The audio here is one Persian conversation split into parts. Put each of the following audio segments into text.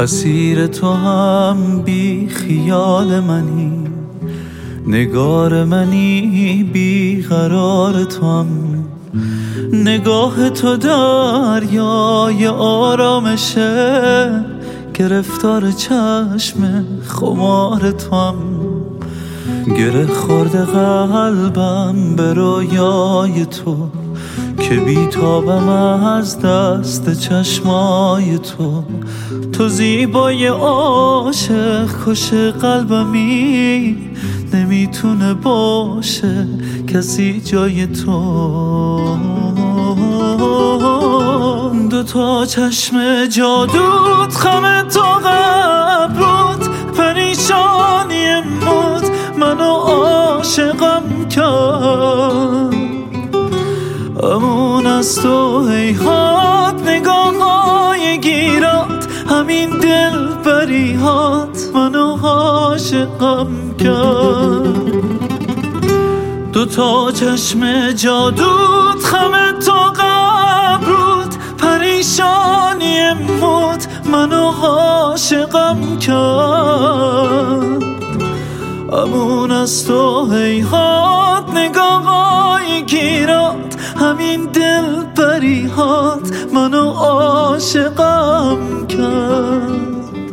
اسیر تو هم بی خیال منی، نگار منی بی قرار تو هم، نگاه تو دریای آرامشه، گرفتار چشم خمار تو هم، گره خورده قلبم به رویای تو که بیتابم از دست چشمای تو. تو زیبای عاشق کش قلبمی، نمیتونه باشه کسی جای تو. دو تا چشم جادوت، خم تو قبروت، پریشانی موت منو عاشقم کرد. امون از تو هیهات، نگاه های گیرات، همین دل بریهات منو عاشقم کرد. دو تا چشم جادوت، خم تو قبروت، پریشانی موت منو عاشقم کرد. امون از تو هیهات، نگاه های گیرات، همین دل بریهات منو عاشقم کرد.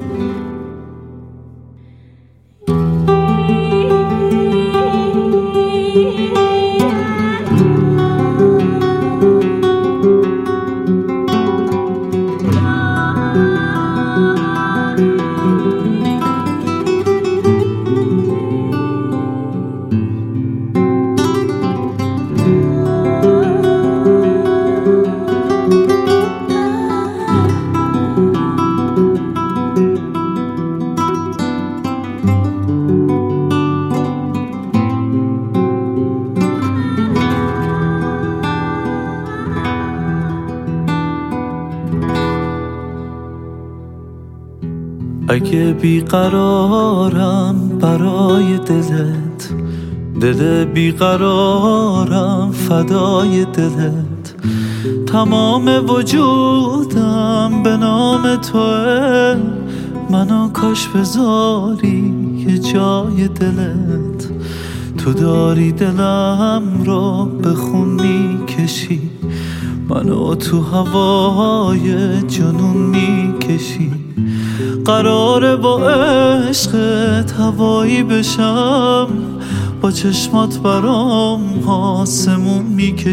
اگه بیقرارم برای دلت، دل بیقرارم فدای دلت، تمام وجودم به نام توه، منو کاش بذاری یه جای دلت. تو داری دلم رو به خون میکشی، منو تو هوای جنون میکشی. قراره با عشقت هوایی بشم، با چشمات برام آسمون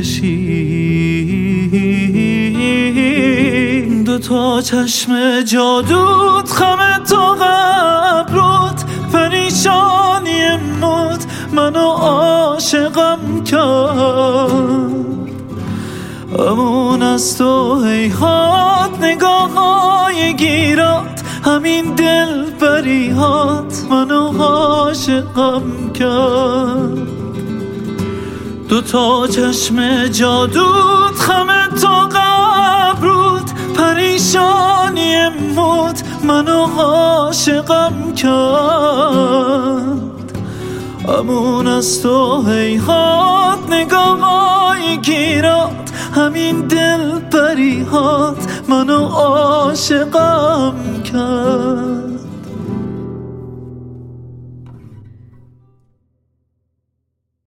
میکشی. دو تا چشم جادوت، خم تو قبروت، پریشانی موت منو عاشقم کرد. امون از تو هیهات، نگاه های گیرات، همین دل بریهات منو عاشقم کرد. دو تا چشم جادوت، خم تو قبروت، پریشانی موت منو عاشقم کرد. امون از تو هیهات، نگاه های گیرات، همین دل بریهات منو عاشقم کرد.